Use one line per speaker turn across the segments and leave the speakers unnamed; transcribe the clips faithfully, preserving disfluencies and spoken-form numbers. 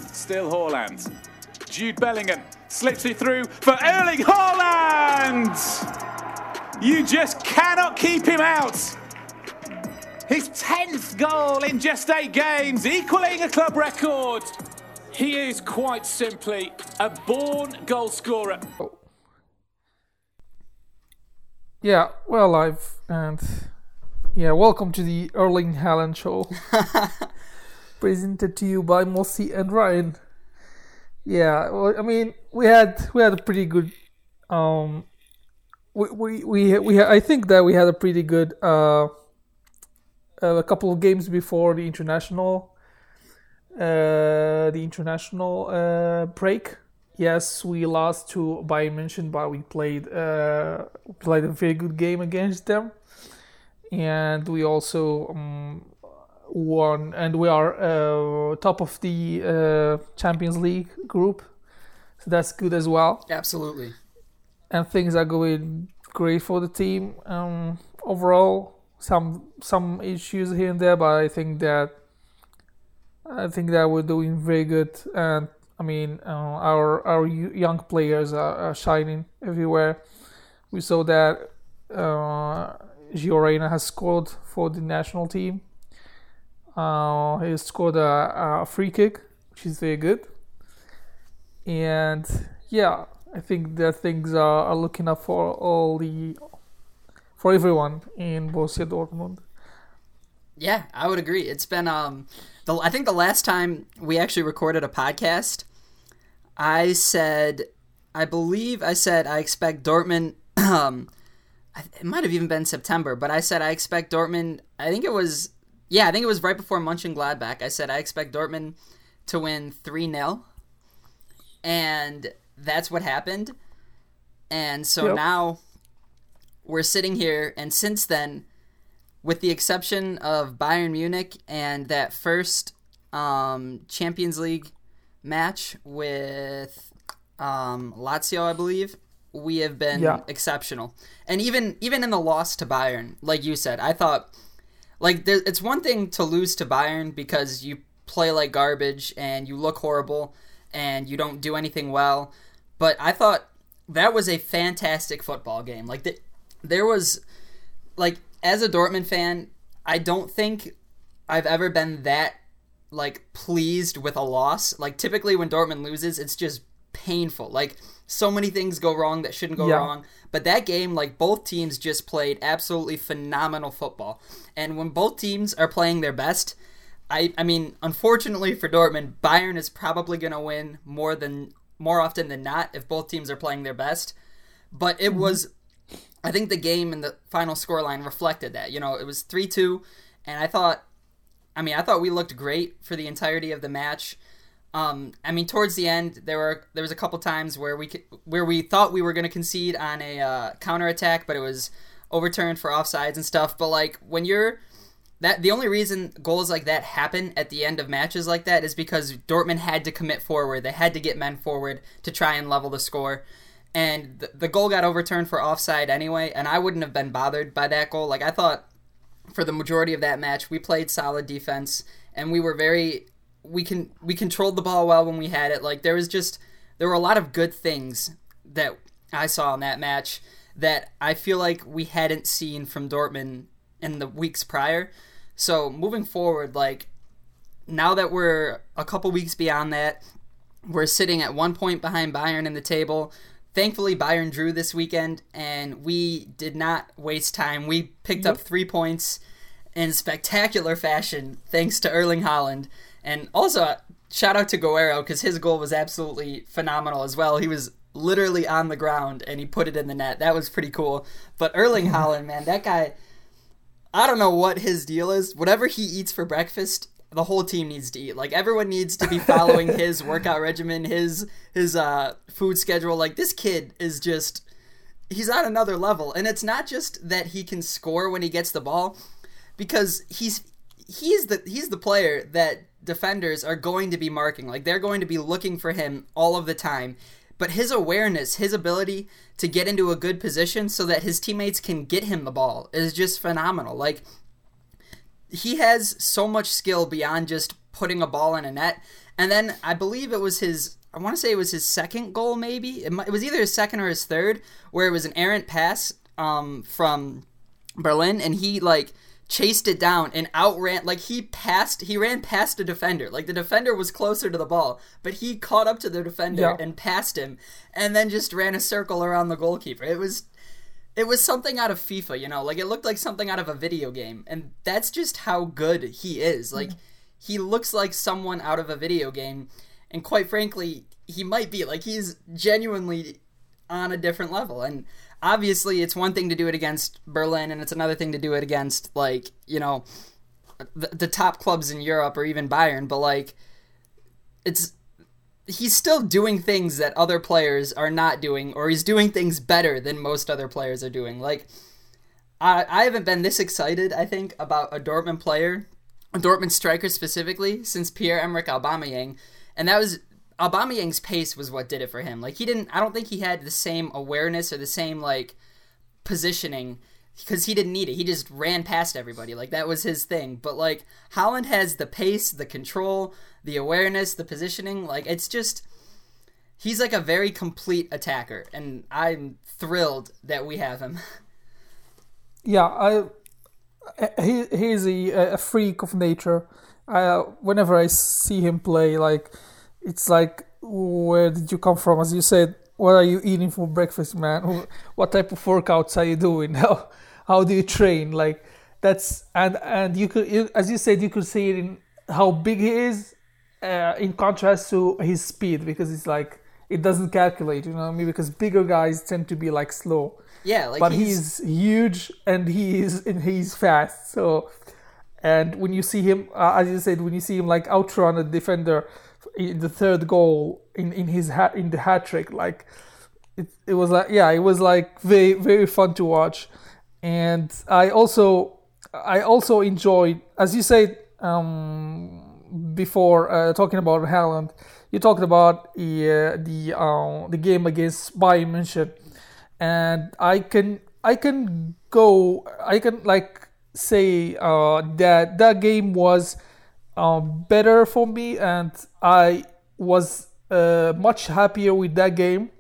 Still Haaland. Jude Bellingham slips it through for Erling Haaland! You just cannot keep him out. His tenth goal in just eight games, equaling a club record. He is quite simply a born goal scorer.
Yeah, well, live and yeah, welcome to the Erling Haaland show, presented to you by Mossy and Ryan. Yeah, well, I mean, we had we had a pretty good, um, we we we, we I think that we had a pretty good uh, a couple of games before the international, uh, the international uh, break. Yes, we lost to Bayern München, but we played uh, played a very good game against them, and we also um, won. And we are uh, top of the uh, Champions League group, so that's good as well.
Absolutely.
And things are going great for the team. Um, overall, some some issues here and there, but I think that I think that we're doing very good. And I mean, uh, our our young players are, are shining everywhere. We saw that uh, Gio Reyna has scored for the national team. Uh, he scored a, a free kick, which is very good. And yeah, I think that things are, are looking up for all the for everyone in Borussia Dortmund.
Yeah, I would agree. It's been um, the I think the last time we actually recorded a podcast, I said, I believe I said I expect Dortmund, um, it might have even been September, but I said I expect Dortmund, I think it was, yeah, I think it was right before Mönchengladbach. I said I expect Dortmund to win three nil, and that's what happened. And so yep. Now we're sitting here, and since then, with the exception of Bayern Munich and that first um, Champions League match with um, Lazio, I believe, we have been yeah. exceptional. And even even in the loss to Bayern, like you said, I thought, like, there, it's one thing to lose to Bayern because you play like garbage and you look horrible and you don't do anything well. But I thought that was a fantastic football game. Like, the, there was, like, as a Dortmund fan, I don't think I've ever been that, like, pleased with a loss. Like, typically when Dortmund loses, it's just painful. Like, so many things go wrong that shouldn't go yeah. wrong. But that game, like, both teams just played absolutely phenomenal football. And when both teams are playing their best, I I mean, unfortunately for Dortmund, Bayern is probably going to win more than more often than not if both teams are playing their best. But it mm-hmm. was, I think the game and the final scoreline reflected that. You know, it was three two, and I thought, I mean, I thought we looked great for the entirety of the match. Um, I mean, towards the end, there were there was a couple times where we where we thought we were going to concede on a uh, counterattack, but it was overturned for offsides and stuff. But like when you're that, the only reason goals like that happen at the end of matches like that is because Dortmund had to commit forward. They had to get men forward to try and level the score. And the, the goal got overturned for offside anyway, and I wouldn't have been bothered by that goal. Like, I thought for the majority of that match, we played solid defense, and we were very, we can we controlled the ball well when we had it. Like, there was just, there were a lot of good things that I saw in that match that I feel like we hadn't seen from Dortmund in the weeks prior. So, moving forward, like, now that we're a couple weeks beyond that, we're sitting at one point behind Bayern in the table. Thankfully, Bayern drew this weekend, and we did not waste time. We picked up three points in spectacular fashion, thanks to Erling Haaland. And also, shout out to Guerrero, because his goal was absolutely phenomenal as well. He was literally on the ground, and he put it in the net. That was pretty cool. But Erling Haaland, man, that guy, I don't know what his deal is. Whatever he eats for breakfast, the whole team needs to eat. Like, everyone needs to be following his workout regimen, his his uh, food schedule. Like, this kid is just, he's on another level. And it's not just that he can score when he gets the ball, because he's he's the he's the player that defenders are going to be marking. Like, they're going to be looking for him all of the time. But his awareness, his ability to get into a good position so that his teammates can get him the ball is just phenomenal. Like, he has so much skill beyond just putting a ball in a net. And then I believe it was his, I want to say it was his second goal maybe. It, it was either his second or his third, where it was an errant pass um, from Berlin, and he like chased it down and outran, like he passed, he ran past a defender. Like the defender was closer to the ball, but he caught up to the defender
yeah.
and passed him, and then just ran a circle around the goalkeeper. It was, it was something out of FIFA, you know, like it looked like something out of a video game, and that's just how good he is. Like he looks like someone out of a video game, and quite frankly, he might be like he's genuinely on a different level. And obviously, it's one thing to do it against Berlin, and it's another thing to do it against, like, you know, the, the top clubs in Europe or even Bayern. But, like, it's he's still doing things that other players are not doing, or he's doing things better than most other players are doing. Like, I, I haven't been this excited, I think, about a Dortmund player, a Dortmund striker specifically, since Pierre-Emerick Aubameyang. And that was... Aubameyang's pace was what did it for him. Like, he didn't, I don't think he had the same awareness or the same, like, positioning, because he didn't need it. He just ran past everybody. Like, that was his thing. But, like, Haaland has the pace, the control, the awareness, the positioning. Like, it's just, he's, like, a very complete attacker, and I'm thrilled that we have him.
Yeah, I, he he's a, a freak of nature. I, whenever I see him play, like, it's like, where did you come from? As you said, what are you eating for breakfast, man? What type of workouts are you doing? How how do you train? Like, that's and and you could, you, as you said, you could see it in how big he is, uh, in contrast to his speed, because it's like it doesn't calculate, you know what I mean? Because bigger guys tend to be like slow.
Yeah, like
but
he's...
he's huge and he's and he's fast. So, and when you see him, uh, as you said, when you see him like outrun a defender in the third goal in in his hat in the hat trick, like it it was like yeah it was like very very fun to watch. And I also I also enjoyed, as you said, um before, uh, talking about Haaland, you talked about the uh, the uh, the game against Bayern München, and I can I can go I can like say uh that that game was Um, better for me, and I was uh, much happier with that game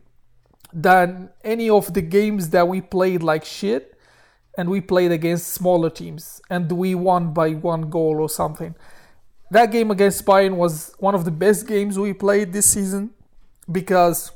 than any of the games that we played like shit, and we played against smaller teams and we won by one goal or something. That game against Bayern was one of the best games we played this season, because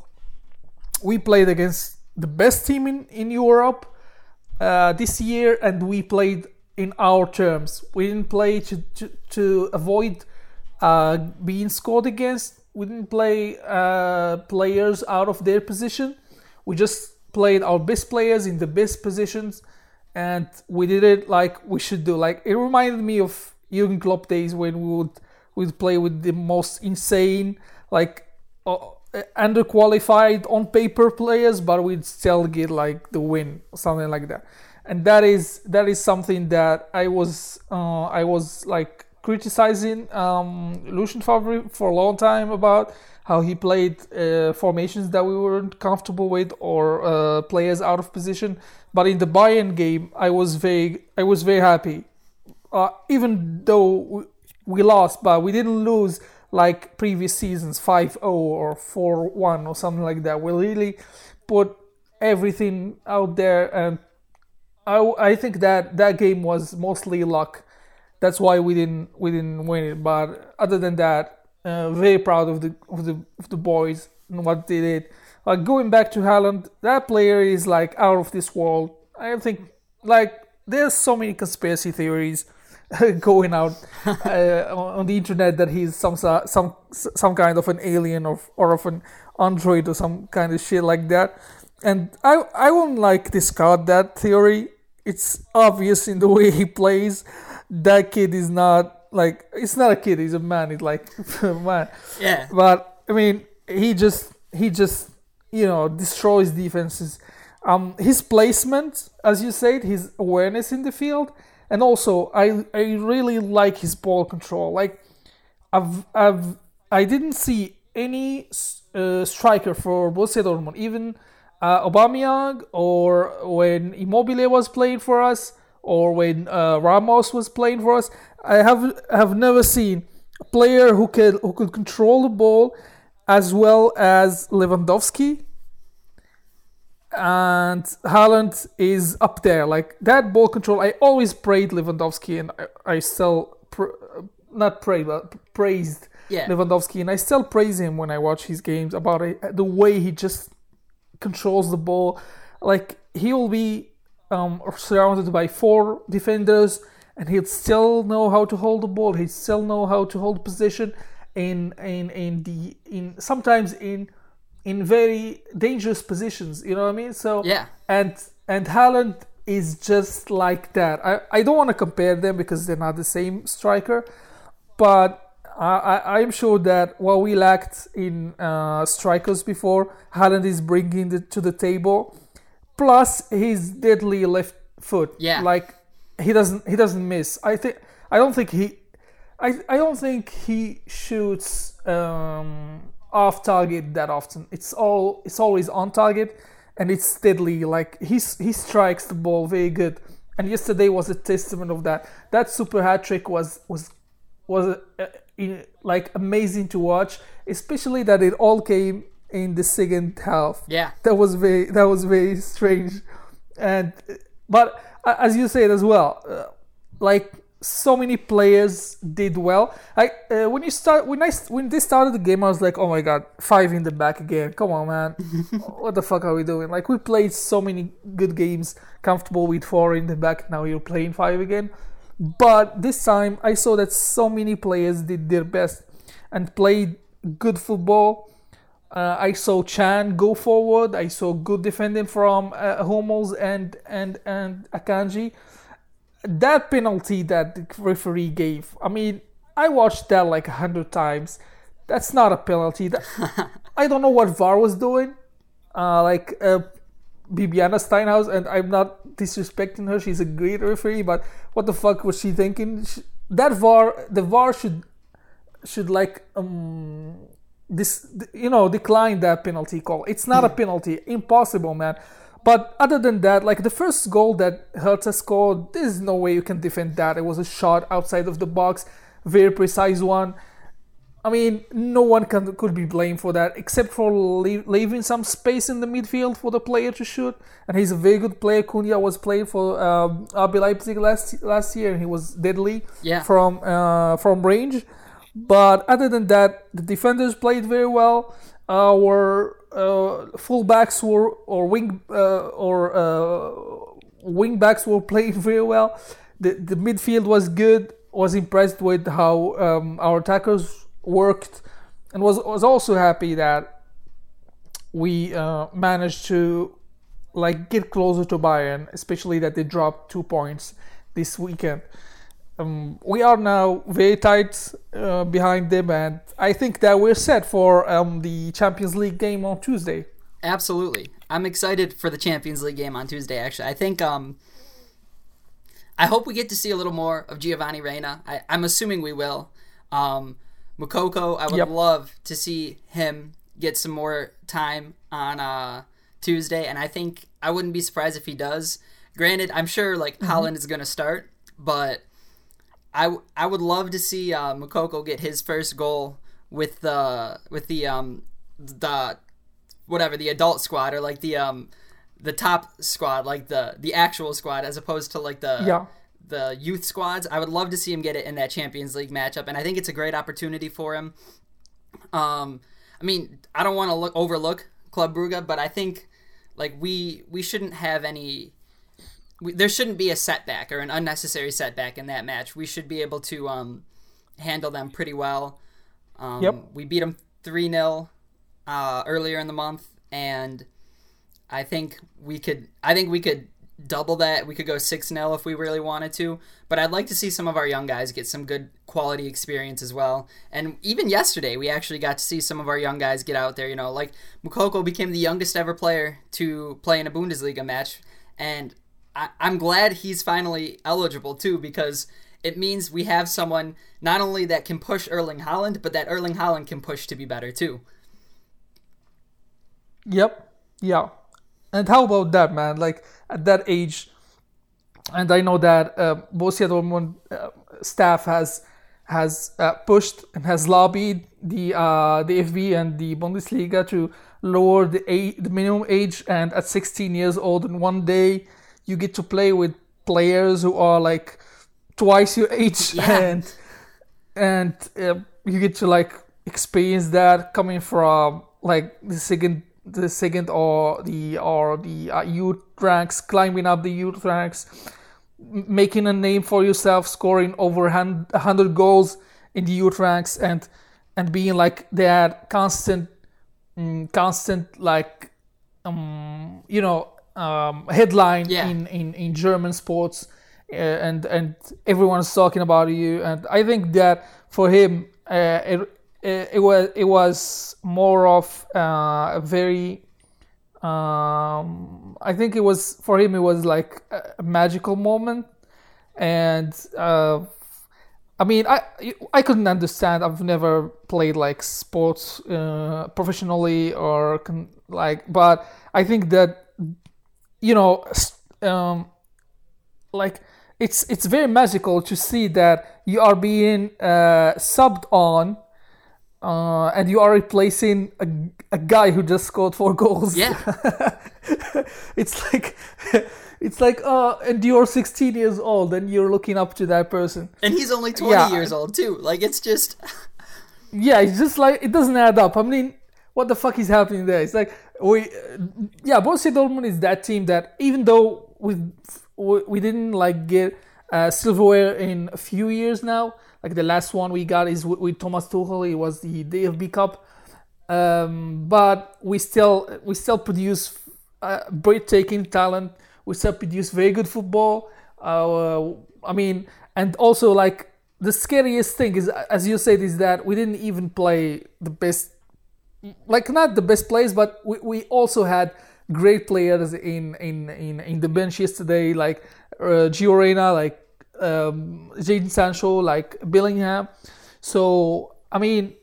we played against the best team in, in Europe uh, this year, and we played in our terms. We didn't play to to, to avoid uh, being scored against. We didn't play uh, players out of their position. We just played our best players in the best positions, and we did it like we should do. Like, it reminded me of Jurgen Klopp days when we would would play with the most insane, like uh, underqualified on paper players, but we'd still get like the win or something like that. And that is that is something that I was uh, I was like criticizing um, Lucien Favre for a long time about how he played uh, formations that we weren't comfortable with, or uh, players out of position. But in the Bayern game, I was very I was very happy, uh, even though we lost, but we didn't lose like previous seasons five oh or four one or something like that. We really put everything out there, and I, I think that that game was mostly luck. That's why we didn't we didn't win it. But other than that, uh, very proud of the of the of the boys and what they did. Like, going back to Haaland, that player is like out of this world. I think like there's so many conspiracy theories going out uh, on the internet that he's some some some kind of an alien or or of an android or some kind of shit like that. And I I won't like discard that theory. It's obvious in the way he plays. That kid is not like it's not a kid. He's a man. He's like man.
Yeah.
But I mean, he just he just you know destroys defenses. Um, his placement, as you said, his awareness in the field, and also I I really like his ball control. Like I've I've I didn't see any uh, striker for Borussia Dortmund, even Uh, Aubameyang, or when Immobile was playing for us, or when uh, Ramos was playing for us. I have have never seen a player who could who could control the ball as well as Lewandowski. And Haaland is up there. Like that ball control, I always praised Lewandowski, and I, I still pr- not pray but praised
Yeah.
Lewandowski, and I still praise him when I watch his games about it, the way he just controls the ball. Like he will be um, surrounded by four defenders, and he'll still know how to hold the ball. He still know how to hold position in in in the in sometimes in. in very dangerous positions, you know what I mean? So
Yeah.
and and Haaland is just like that. I, I don't want to compare them because they're not the same striker, but I, I I'm sure that what we lacked in uh, strikers before, Haaland is bringing it to the table. Plus his deadly left foot,
Yeah.
like he doesn't he doesn't miss. I think I don't think he I I don't think he shoots. Um, off target that often. It's all it's always on target, and it's steadily. Like he's he strikes the ball very good. And yesterday was a testament of that. That super hat trick was was was uh, in, like amazing to watch, especially that it all came in the second half.
Yeah.
That was very that was very strange, and but uh, as you said as well, uh, like. So many players did well. I uh, when you start when I when they started the game, I was like, oh my god, five in the back again. Come on, man, what the fuck are we doing? Like we played so many good games, comfortable with four in the back. Now you're playing five again. But this time, I saw that so many players did their best and played good football. Uh, I saw Chan go forward. I saw good defending from uh, Hummels and and and Akanji. That penalty that the referee gave, I mean, I watched that like a hundred times. That's not a penalty. That, I don't know what V A R was doing. Uh, like uh, Bibiana Steinhaus, and I'm not disrespecting her. She's a great referee, but what the fuck was she thinking? She, that V A R, the V A R should should like um this you know decline that penalty call. It's not a penalty. Impossible, man. But other than that, like the first goal that Hertha scored, there's no way you can defend that. It was a shot outside of the box, very precise one. I mean, no one can, could be blamed for that, except for leave, leaving some space in the midfield for the player to shoot. And he's a very good player. Cunha was playing for um, R B Leipzig last last year, and he was deadly
Yeah.
from uh, from range. But other than that, the defenders played very well. Our uh, fullbacks were or wing uh, or uh, wing backs were playing very well. The the midfield was good. Was impressed with how um, our attackers worked, and was was also happy that we uh, managed to like get closer to Bayern, especially that they dropped two points this weekend. Um, we are now very tight uh, behind them, and I think that we're set for um, the Champions League game on Tuesday.
Absolutely. I'm excited for the Champions League game on Tuesday, actually. I think, um, I hope we get to see a little more of Giovanni Reina. I, I'm assuming we will. Um, Moukoko, I would
Yep.
love to see him get some more time on uh, Tuesday, and I think I wouldn't be surprised if he does. Granted, I'm sure, like,
Mm-hmm.
Haaland is going to start, but I, I would love to see uh, Moukoko get his first goal with the with the um the whatever the adult squad or like the um the top squad, like the the actual squad, as opposed to like the
Yeah.
the youth squads. I would love to see him get it in that Champions League matchup, and I think it's a great opportunity for him. Um, I mean, I don't want to look overlook Club Brugge, but I think like we we shouldn't have any. We, there shouldn't be a setback or an unnecessary setback in that match. We should be able to um, handle them pretty well. Um,
Yep.
We beat them three nil uh, earlier in the month, and I think we could. I think we could double that. We could go six nil if we really wanted to. But I'd like to see some of our young guys get some good quality experience as well. And even yesterday, we actually got to see some of our young guys get out there. You know, like Moukoko became the youngest ever player to play in a Bundesliga match, and I, I'm glad he's finally eligible too, because it means we have someone not only that can push Erling Haaland, but that Erling Haaland can push to be better too.
Yep. Yeah. And how about that, man? Like at that age, and I know that uh, Borussia Dortmund uh, staff has has uh, pushed and has lobbied the uh, the F B and the Bundesliga to lower the age, the minimum age, and at sixteen years old, in one day, you get to play with players who are like twice your age,
Yeah.
and and uh, you get to like experience that coming from like the second the second or the or the uh, youth ranks, climbing up the youth ranks, m- making a name for yourself, scoring over one hundred goals in the youth ranks, and and being like that constant mm, constant like um you know um headline
Yeah.
in, in in German sports, uh, and and everyone's talking about you. And I think that for him, uh, it, it it was it was more of uh, a very um I think it was for him it was like a, a magical moment. And uh I mean, I I couldn't understand. I've never played like sports uh, professionally or con- like, but I think that, you know, s- um, like it's it's very magical to see that you are being uh, subbed on, uh, and you are replacing a, a guy who just scored four goals.
Yeah.
It's like it's like uh, and you're sixteen years old and you're looking up to that person.
And he's only twenty
Yeah.
years old too. Like, it's just
Yeah, it's just like it doesn't add up. I mean, what the fuck is happening there? It's like we, uh, yeah, Borussia Dortmund is that team that even though we we, we didn't like get uh, silverware in a few years now. Like the last one we got is with, with Thomas Tuchel. It was the D F B Cup, um, but we still we still produce uh, breathtaking talent. We still produce very good football. Uh, I mean, and also like the scariest thing is, as you said, is that we didn't even play the best, like not the best players, but we, we also had great players in in, in, in the bench yesterday, like uh, Gio Reyna, like um, Jadon Sancho, like Bellingham. So I mean,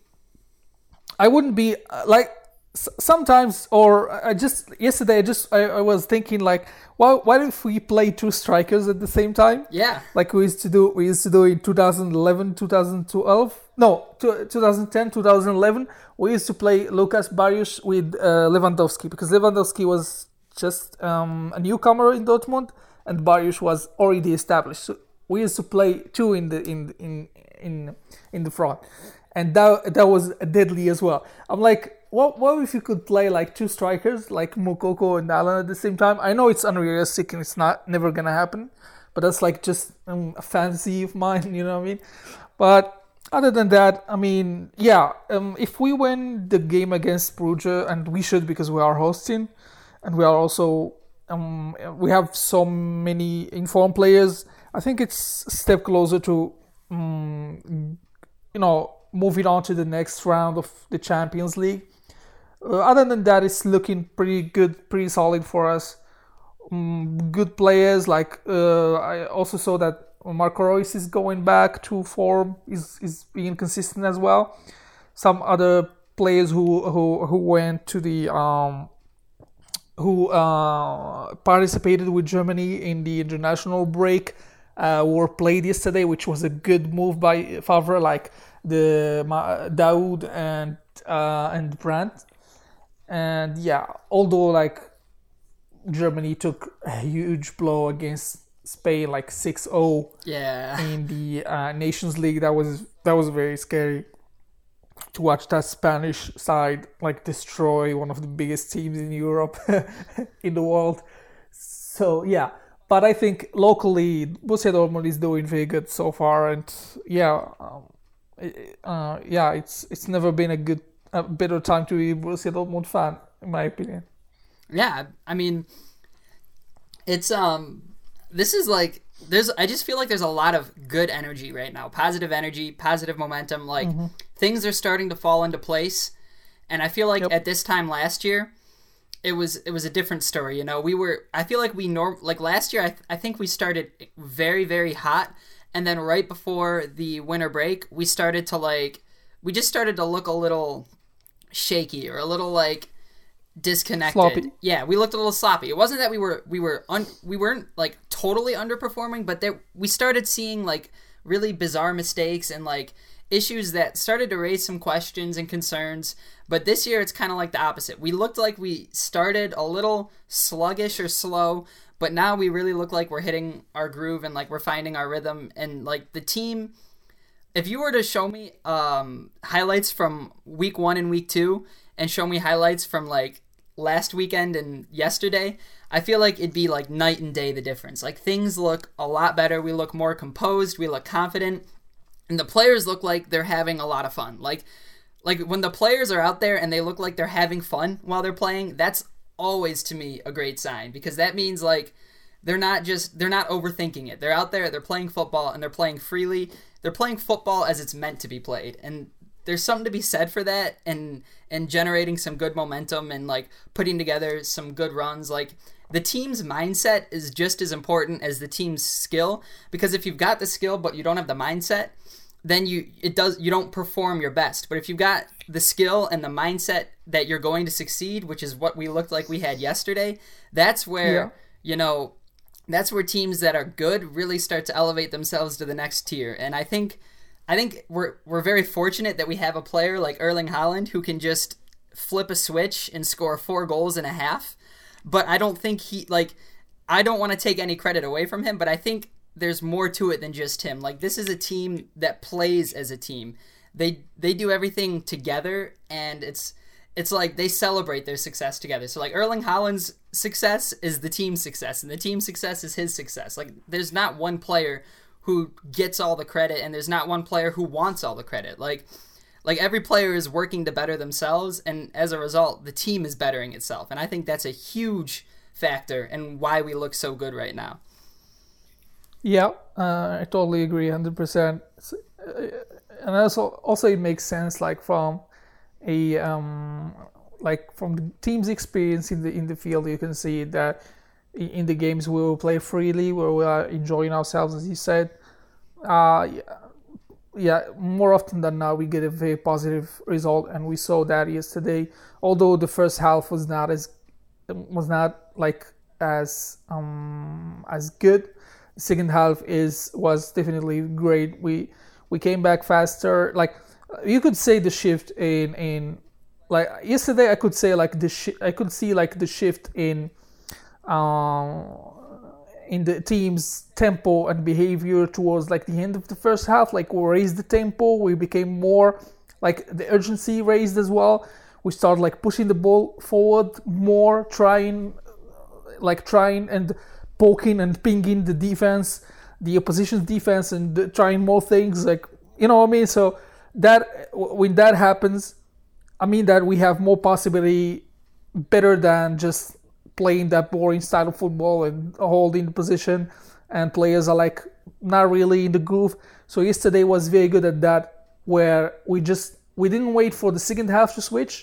I wouldn't be uh, like s- sometimes, or I just yesterday I just I, I was thinking like, why why if we play two strikers at the same time?
yeah.
Like we used to do we used to do in two thousand eleven, two thousand twelve, no, two- twenty ten, two thousand eleven. We used to play Lucas Barrios with uh, Lewandowski, because Lewandowski was just um, a newcomer in Dortmund and Barrios was already established. So we used to play two in the in in in in the front, and that that was deadly as well. I'm like, what what if you could play like two strikers like Mukoko and Alan at the same time? I know it's unrealistic and it's not never gonna happen, but that's like just um, a fantasy of mine, you know what I mean? But other than that, I mean, yeah, um, if we win the game against Bruges, and we should because we are hosting, and we are also um, we have so many informed players, I think it's a step closer to um, you know, moving on to the next round of the Champions League. Uh, other than that, it's looking pretty good, pretty solid for us. Um, good players, like uh, I also saw that Marco Reus is going back to form, is is being consistent as well. Some other players who who who went to the um who uh, participated with Germany in the international break uh, were played yesterday, which was a good move by Favre, like the Ma- Daoud and uh, and Brandt. And yeah, although like Germany took a huge blow against Spain, like six oh
Yeah.
in the uh, Nations League, that was that was very scary to watch that Spanish side like destroy one of the biggest teams in Europe, in the world. So yeah, but I think locally Borussia Dortmund is doing very good so far, and yeah, um, uh, yeah, it's it's never been a good a better time to be a Borussia Dortmund fan, in my opinion.
Yeah, I mean, it's um, this is like there's. I just feel like there's a lot of good energy right now, positive energy, positive momentum. Like
Mm-hmm.
things are starting to fall into place, and I feel like
Yep.
at this time last year, it was it was a different story. You know, we were. I feel like we norm like last year. I th- I think we started very very hot, and then right before the winter break, we started to like we just started to look a little shaky or a little like disconnected.
Sloppy.
Yeah, we looked a little sloppy. It wasn't that we were we were un, we weren't like totally underperforming, but there we started seeing like really bizarre mistakes and like issues that started to raise some questions and concerns. But this year it's kind of like the opposite. We looked like we started a little sluggish or slow, but now we really look like we're hitting our groove and like we're finding our rhythm. And like the team, if you were to show me um, highlights from week one and week two and show me highlights from like last weekend and yesterday, I feel like it'd be like night and day the difference. Like things look a lot better. We look more composed. We look confident. And the players look like they're having a lot of fun. Like, like when the players are out there and they look like they're having fun while they're playing, that's always to me a great sign, because that means like they're not just they're not overthinking it. They're out there, they're playing football, and they're playing freely. They're playing football as it's meant to be played, and there's something to be said for that, and and generating some good momentum and like putting together some good runs. Like the team's mindset is just as important as the team's skill, because if you've got the skill but you don't have the mindset, then you it does you don't perform your best. But if you've got the skill and the mindset that you're going to succeed, which is what we looked like we had yesterday, that's where yeah. you know that's where teams that are good really start to elevate themselves to the next tier. And I think I think we're we're very fortunate that we have a player like Erling Haaland who can just flip a switch and score four goals and a half. But I don't think he like I don't want to take any credit away from him, but I think there's more to it than just him. Like this is a team that plays as a team. They they do everything together, and it's it's like they celebrate their success together. So like Erling Haaland's success is the team's success, and the team's success is his success. Like there's not one player who gets all the credit, and there's not one player who wants all the credit. Like like every player is working to better themselves, and as a result, the team is bettering itself. And I think that's a huge factor in why we look so good right now.
Yeah, uh, I totally agree, one hundred percent. And also, also it makes sense, like from a um, like from the team's experience in the in the field. You can see that in the games we will play freely, where we are enjoying ourselves, as you said. Uh, yeah, yeah, more often than not, we get a very positive result, and we saw that yesterday. Although the first half was not as was not like as um, as good. The second half is was definitely great. We we came back faster. Like you could say the shift in in like yesterday. I could say like the sh- I could see like the shift in um in the team's tempo and behavior towards like the end of the first half. Like we raised the tempo. We became more like the urgency raised as well. We started like pushing the ball forward more, trying like trying and poking and pinging the defense, the opposition's defense, and trying more things, like, you know what I mean? So that when that happens, I mean that we have more possibility better than just playing that boring style of football and holding the position, and players are like not really in the groove. So yesterday was very good at that, where we just we didn't wait for the second half to switch.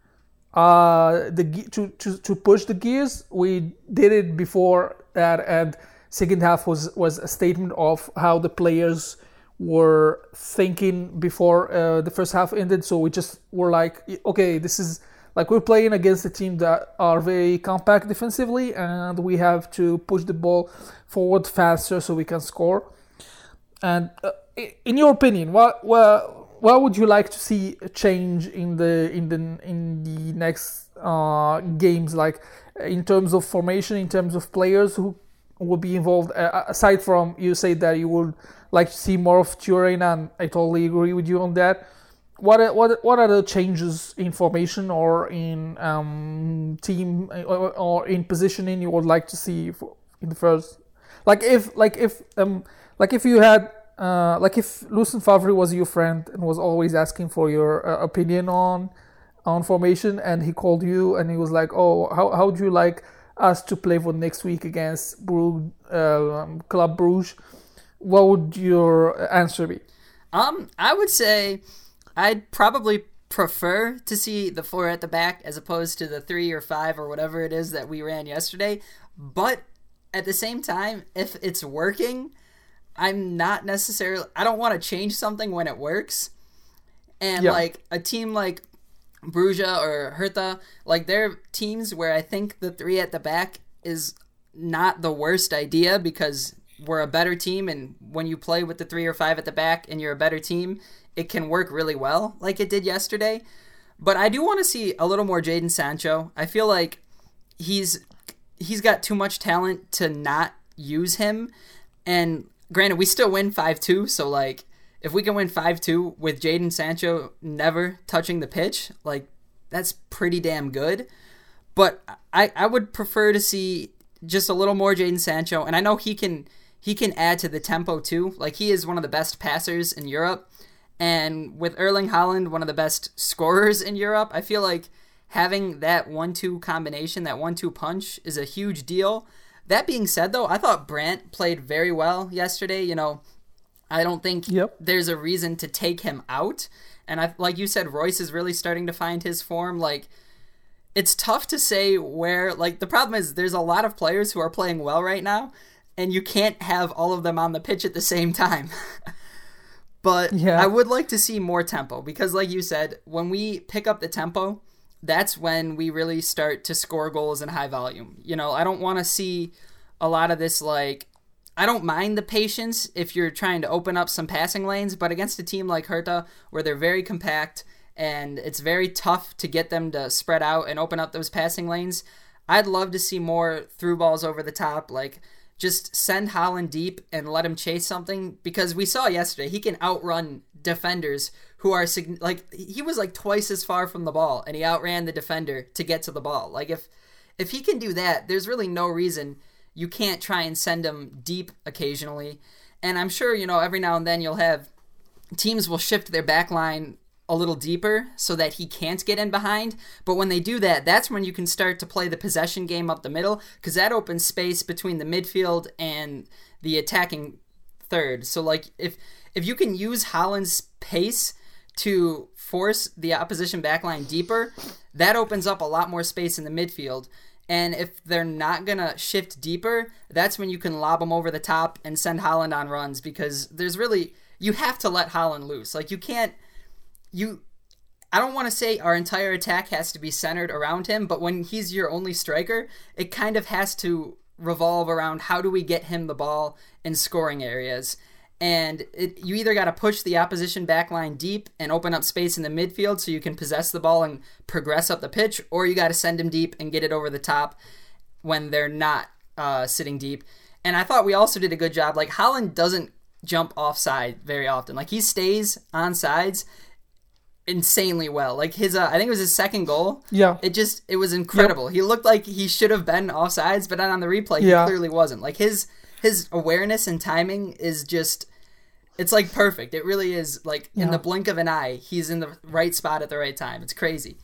Uh, the to, to to push the gears, we did it before that, and second half was was a statement of how the players were thinking before uh, the first half ended. So we just were like, okay, this is like we're playing against a team that are very compact defensively, and we have to push the ball forward faster so we can score. And uh, in your opinion, what what what would you like to see a change in the in the in the next uh, games, like in terms of formation, in terms of players who will be involved? Uh, aside from, you say that you would like to see more of Thuram, and I totally agree with you on that. What are, what what are the changes in formation or in um, team or, or in positioning you would like to see for, in the first? Like if like if um like if you had. Uh, like if Lucien Favre was your friend and was always asking for your uh, opinion on on formation, and he called you and he was like, oh, how how would you like us to play for next week against Bruges, uh, Club Bruges? What would your answer be?
Um, I would say I'd probably prefer to see the four at the back as opposed to the three or five or whatever it is that we ran yesterday. But at the same time, if it's working, I'm not necessarily, I don't want to change something when it works. And yeah. like a team like Bruges or Hertha, like they're teams where I think the three at the back is not the worst idea, because we're a better team, and when you play with the three or five at the back and you're a better team, it can work really well like it did yesterday. But I do want to see a little more Jadon Sancho. I feel like he's he's got too much talent to not use him. And granted, we still win five two, so like if we can win five two with Jadon Sancho never touching the pitch, like that's pretty damn good. But I, I would prefer to see just a little more Jadon Sancho, and I know he can he can add to the tempo too. Like he is one of the best passers in Europe. And with Erling Haaland, one of the best scorers in Europe, I feel like having that one two combination, that one two punch, is a huge deal. That being said, though, I thought Brandt played very well yesterday. You know, I don't think
Yep.
there's a reason to take him out. And I, like you said, Royce is really starting to find his form. Like, it's tough to say where, like, the problem is there's a lot of players who are playing well right now, and you can't have all of them on the pitch at the same time. But
Yeah.
I would like to see more tempo because, like you said, when we pick up the tempo, that's when we really start to score goals in high volume. You know, I don't want to see a lot of this, like, I don't mind the patience if you're trying to open up some passing lanes, but against a team like Hertha, where they're very compact and it's very tough to get them to spread out and open up those passing lanes, I'd love to see more through balls over the top, like, just send Haaland deep and let him chase something, because we saw yesterday he can outrun defenders who are sig- like he was like twice as far from the ball and he outran the defender to get to the ball. Like if if he can do that, there's really no reason you can't try and send him deep occasionally. And I'm sure, you know, every now and then you'll have teams will shift their back line a little deeper so that he can't get in behind. But when they do that, that's when you can start to play the possession game up the middle, because that opens space between the midfield and the attacking third. So like if if you can use Haaland's pace to force the opposition backline deeper, that opens up a lot more space in the midfield. And if they're not going to shift deeper, that's when you can lob them over the top and send Haaland on runs, because there's really, you have to let Haaland loose. Like you can't, you, I don't want to say our entire attack has to be centered around him, but when he's your only striker, it kind of has to revolve around how do we get him the ball in scoring areas. And it, you either got to push the opposition backline deep and open up space in the midfield so you can possess the ball and progress up the pitch, or you got to send him deep and get it over the top when they're not uh, sitting deep. And I thought we also did a good job. Like Haaland doesn't jump offside very often. Like he stays on sides insanely well. Like his, uh, I think it was his second goal.
Yeah.
It just, it was incredible. Yep. He looked like he should have been offsides, but on the replay,
yeah.
he clearly wasn't. Like his, his awareness and timing is just, it's like perfect. It really is like yeah. in the blink of an eye, he's in the right spot at the right time. It's crazy.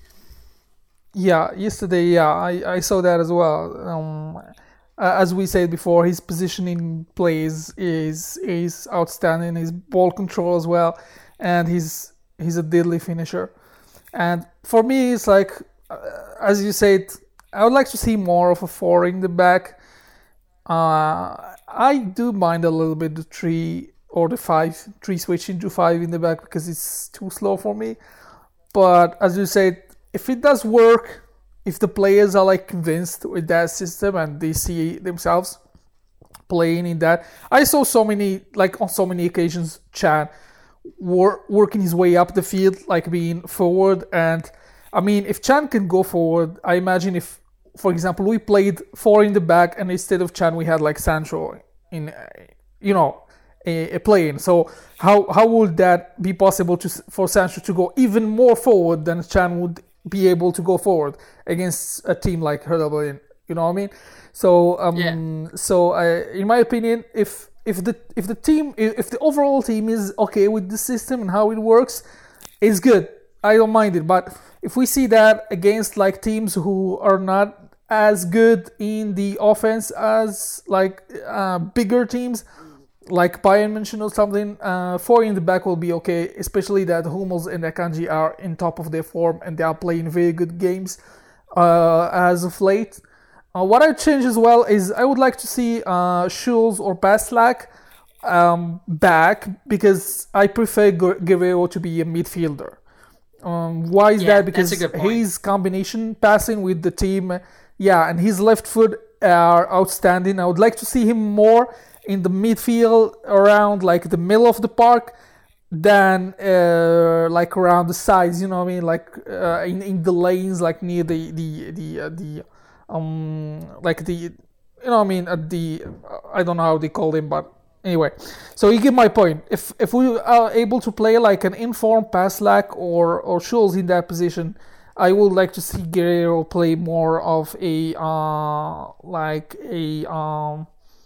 Yeah, yesterday, yeah, I, I saw that as well. Um, as we said before, his positioning plays is is outstanding. His ball control as well, and he's he's a deadly finisher. And for me, it's like, uh, as you said, I would like to see more of a four in the back. Uh, I do mind a little bit the three or the five, three switching to five in the back because it's too slow for me. But as you said, if it does work, if the players are like convinced with that system and they see themselves playing in that, I saw so many, like on so many occasions, Chan wor- working his way up the field, like being forward. And I mean, if Chan can go forward, I imagine if, for example, we played four in the back and instead of Chan we had like Sancho in, you know, a, a play-in. So how how would that be possible to for Sancho to go even more forward than Chan would be able to go forward against a team like Hertha Berlin? You know what I mean? So um,
yeah.
so uh, in my opinion, if if the if the team if the overall team is okay with the system and how it works, it's good. I don't mind it. But if we see that against like teams who are not as good in the offense as like uh, bigger teams like Bayern München or something, uh, four in the back will be okay, especially that Hummels and Akanji are in top of their form and they are playing very good games uh, as of late. Uh, what I change as well is I would like to see uh, Schulz or Baslak um, back, because I prefer Guerrero to be a midfielder. Um, why is
yeah,
that? Because his combination passing with the team, yeah, and his left foot are outstanding. I would like to see him more in the midfield around like the middle of the park than uh, like around the sides. You know what I mean? Like uh, in in the lanes, like near the the the uh, the um like the you know what I mean at the I don't know how they call them, but anyway. So you get my point. If if we are able to play like an informed Paslak or or Schulz in that position, I would like to see Guerrero play more of a uh like a um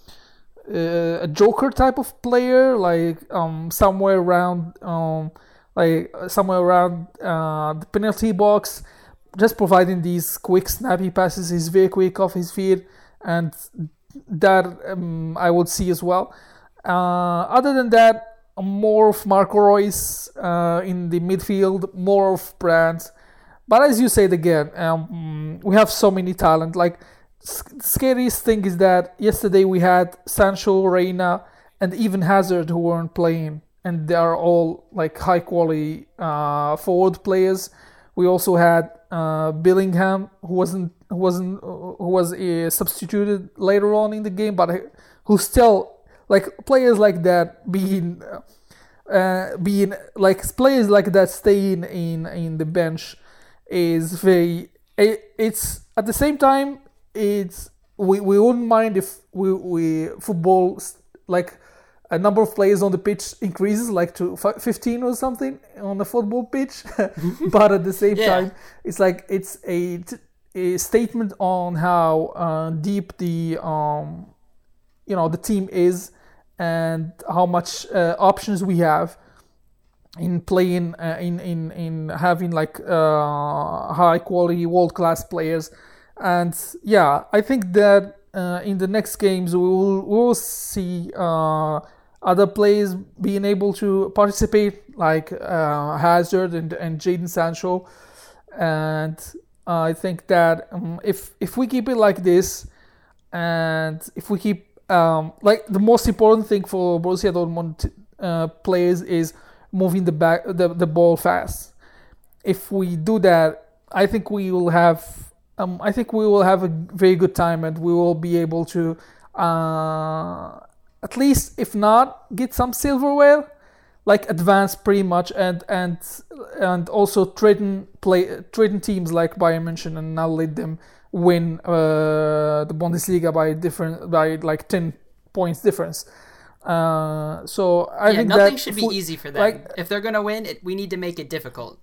uh, a joker type of player, like um somewhere around um like somewhere around uh the penalty box, just providing these quick snappy passes. He's very quick off his feet, and that um, I would see as well. Uh, other than that, more of Marco Reus uh, in the midfield, more of Brandt. But as you said again, um, we have so many talent. Like, the scariest thing is that yesterday we had Sancho, Reina, and even Hazard who weren't playing, and they are all like high quality uh, forward players. We also had uh, Bellingham, who wasn't who wasn't who was uh, substituted later on in the game, but who still, like, players like that being uh, being like players like that staying in in the bench is very. It, it's at the same time it's we, we wouldn't mind if we we football like a number of players on the pitch increases like to fifteen or something on the football pitch, but at the same yeah. time, it's like it's a, a statement on how uh, deep the um, you know the team is and how much uh, options we have in playing uh, in in in having like uh, high quality world class players. And yeah, I think that uh, in the next games we will we will see. Uh, Other players being able to participate, like uh, Hazard and, and Jadon Sancho, and uh, I think that um, if if we keep it like this, and if we keep um, like the most important thing for Borussia Dortmund uh, players is moving the back the, the ball fast. If we do that, I think we will have um, I think we will have a very good time, and we will be able to. Uh, At least, if not, get some silverware, like advance pretty much, and and and also threaten play threaten teams like Bayern München, and not let them win uh, the Bundesliga by different by like ten points difference. Uh, so I
yeah,
think
nothing
that
should
fo-
be easy for them. Like, if they're gonna win, it, we need to make it difficult.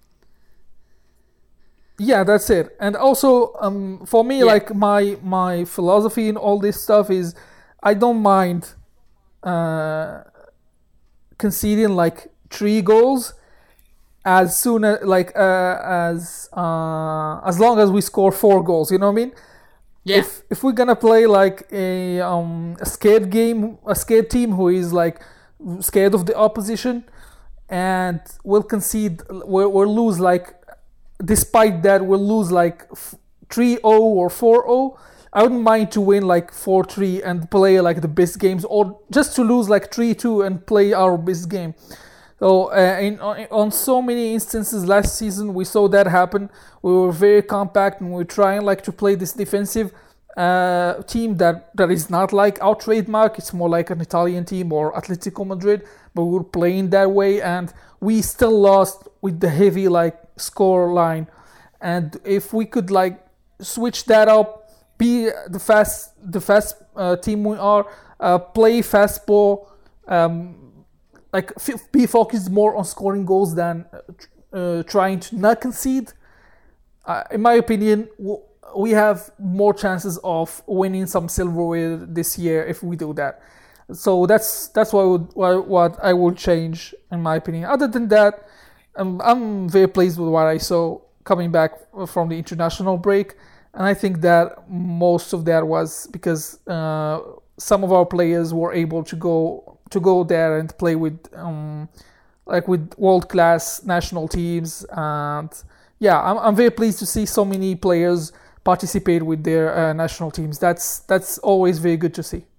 Yeah, that's it. And also, um, for me, yeah. like my my philosophy in all this stuff is, I don't mind. Uh, conceding like three goals as soon as like uh, as uh, as long as we score four goals, you know what I mean?
Yeah.
If if we're gonna play like a um a scared game, a scared team who is like scared of the opposition, and we'll concede, we'll, we'll lose like, despite that we'll lose like three oh or four oh. I wouldn't mind to win like four three and play like the best games, or just to lose like three two and play our best game. So uh, in on so many instances last season we saw that happen. We were very compact and we were trying like to play this defensive uh, team that, that is not like our trademark. It's more like an Italian team or Atletico Madrid, but we were playing that way and we still lost with the heavy like score line. And if we could like switch that up, be the fast, the fast uh, team we are, uh, play fast ball, um, like f- be focused more on scoring goals than uh, trying to not concede. Uh, in my opinion, w- we have more chances of winning some silverware this year if we do that. So that's that's what I would, what, what I would change in my opinion. Other than that, um, I'm very pleased with what I saw coming back from the international break. And I think that most of that was because uh, some of our players were able to go to go there and play with um, like with world class national teams. And yeah, I'm I'm very pleased to see so many players participate with their uh, national teams. That's that's always very good to see.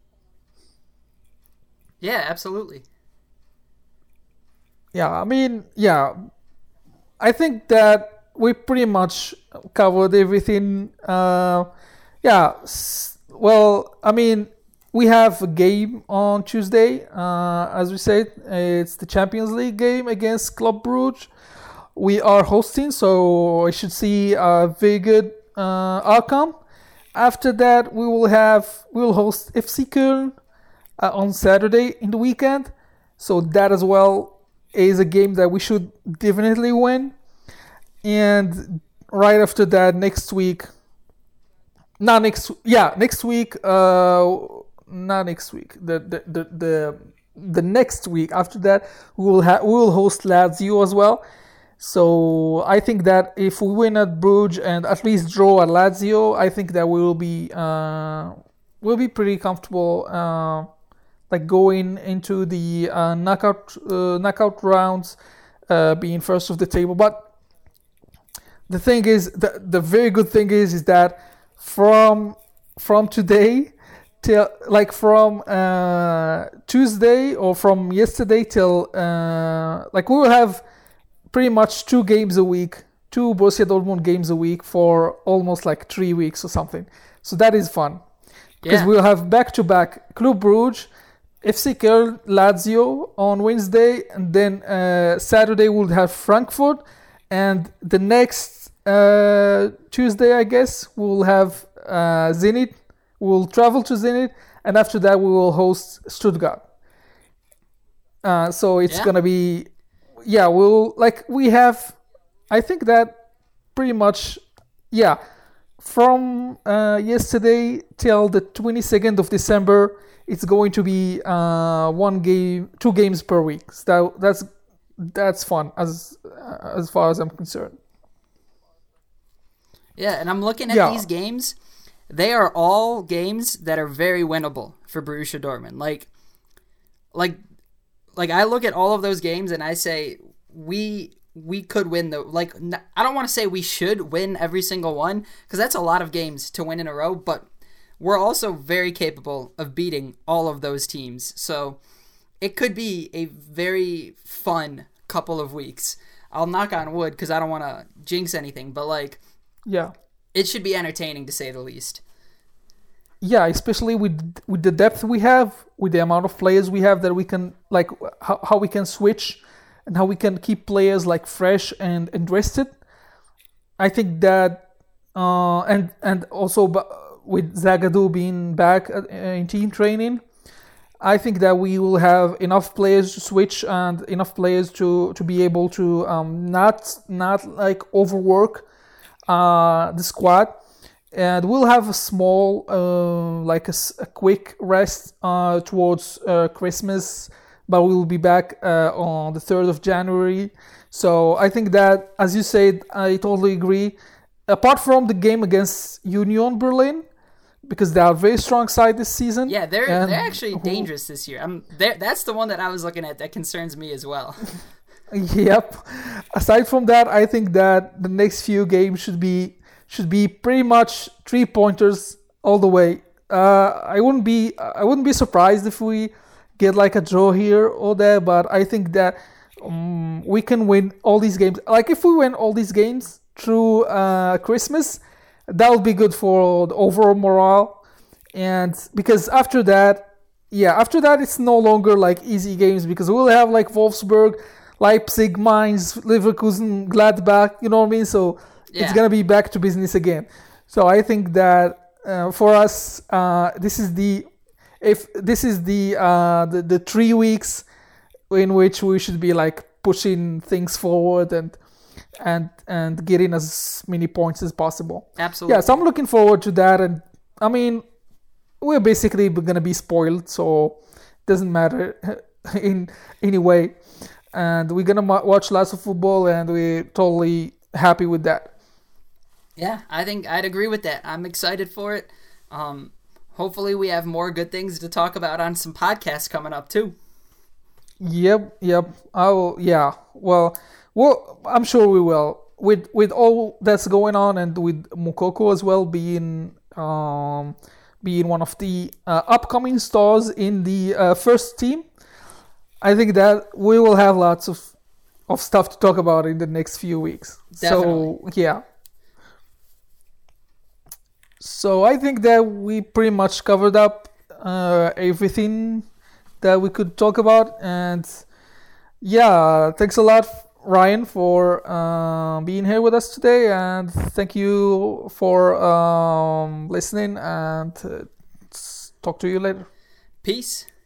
Yeah, absolutely.
Yeah, I mean, yeah, I think that we pretty much covered everything. Uh, yeah, well, I mean, we have a game on Tuesday. Uh, as we said, it's the Champions League game against Club Brugge. We are hosting, so I should see a very good uh, outcome. After that, we will have we will host F C Köln uh, on Saturday in the weekend. So that as well is a game that we should definitely win. And right after that, next week, not next, yeah, next week, uh, not next week, the the the the, the next week after that, we will have we will host Lazio as well. So I think that if we win at Bruges and at least draw at Lazio, I think that we will be uh, we'll be pretty comfortable, uh, like going into the uh, knockout uh, knockout rounds, uh, being first of the table. But the thing is, the the very good thing is, is that from from today till like from uh, Tuesday or from yesterday till uh, like we will have pretty much two games a week, two Borussia Dortmund games a week for almost like three weeks or something. So that is fun. Because
Yeah.
we'll have back-to-back Club Brugge, F C Köln, Lazio on Wednesday, and then uh, Saturday we'll have Frankfurt, and the next uh, Tuesday, I guess, we'll have uh, Zenit. We'll travel to Zenit, and after that we will host Stuttgart. Uh, so it's
Yeah.
gonna be... Yeah, we'll like we have. I think that pretty much, yeah, from uh, yesterday till the twenty-second of December, it's going to be uh, one game, two games per week. So that, that's that's fun as as far as I'm concerned.
Yeah, and I'm looking at
Yeah.
these games. They are all games that are very winnable for Borussia Dortmund. Like, like. Like, I look at all of those games and I say, we we could win the... Like, n- I don't want to say we should win every single one, because that's a lot of games to win in a row, but we're also very capable of beating all of those teams. So, it could be a very fun couple of weeks. I'll knock on wood, because I don't want to jinx anything, but, like,
Yeah.
it should be entertaining, to say the least.
Yeah, especially with with the depth we have, with the amount of players we have that we can like how, how we can switch and how we can keep players like fresh and, and rested. I think that uh, and and also b- with Zagadou being back at, uh, in team training, I think that we will have enough players to switch and enough players to, to be able to um, not not like overwork uh, the squad. And we'll have a small, uh, like a, s- a quick rest uh, towards uh, Christmas, but we'll be back uh, on the third of January. So I think that, as you said, I totally agree. Apart from the game against Union Berlin, because they are a very strong side this season.
Yeah, they're
and
they're actually
who-
dangerous this year. I'm they're- That's the one that I was looking at that concerns me as well.
Yep. Aside from that, I think that the next few games should be should be pretty much three pointers all the way. Uh, I wouldn't be I wouldn't be surprised if we get like a draw here or there, but I think that um, we can win all these games. Like if we win all these games through uh, Christmas, that would be good for the overall morale. And because after that, yeah, after that it's no longer like easy games, because we'll have like Wolfsburg, Leipzig, Mainz, Leverkusen, Gladbach, you know what I mean? So
Yeah.
it's gonna be back to business again. So I think that uh, for us, uh, this is the if this is the, uh, the the three weeks in which we should be like pushing things forward and and and getting as many points as possible.
Absolutely.
Yeah, so I'm looking forward to that. And I mean, we're basically gonna be spoiled, so it doesn't matter in any way. And we're gonna ma- watch lots of football, and we're totally happy with that.
Yeah, I think I'd agree with that. I'm excited for it. Um, hopefully we have more good things to talk about on some podcasts coming up too.
Yep, yep. Oh, yeah. Well, well, I'm sure we will. With with all that's going on, and with Mukoko as well being um being one of the uh, upcoming stars in the uh, first team, I think that we will have lots of of stuff to talk about in the next few weeks.
Definitely.
So yeah. So I think that we pretty much covered up uh, everything that we could talk about. And yeah, thanks a lot, Ryan, for uh, being here with us today. And thank you for um, listening. And uh, talk to you later.
Peace.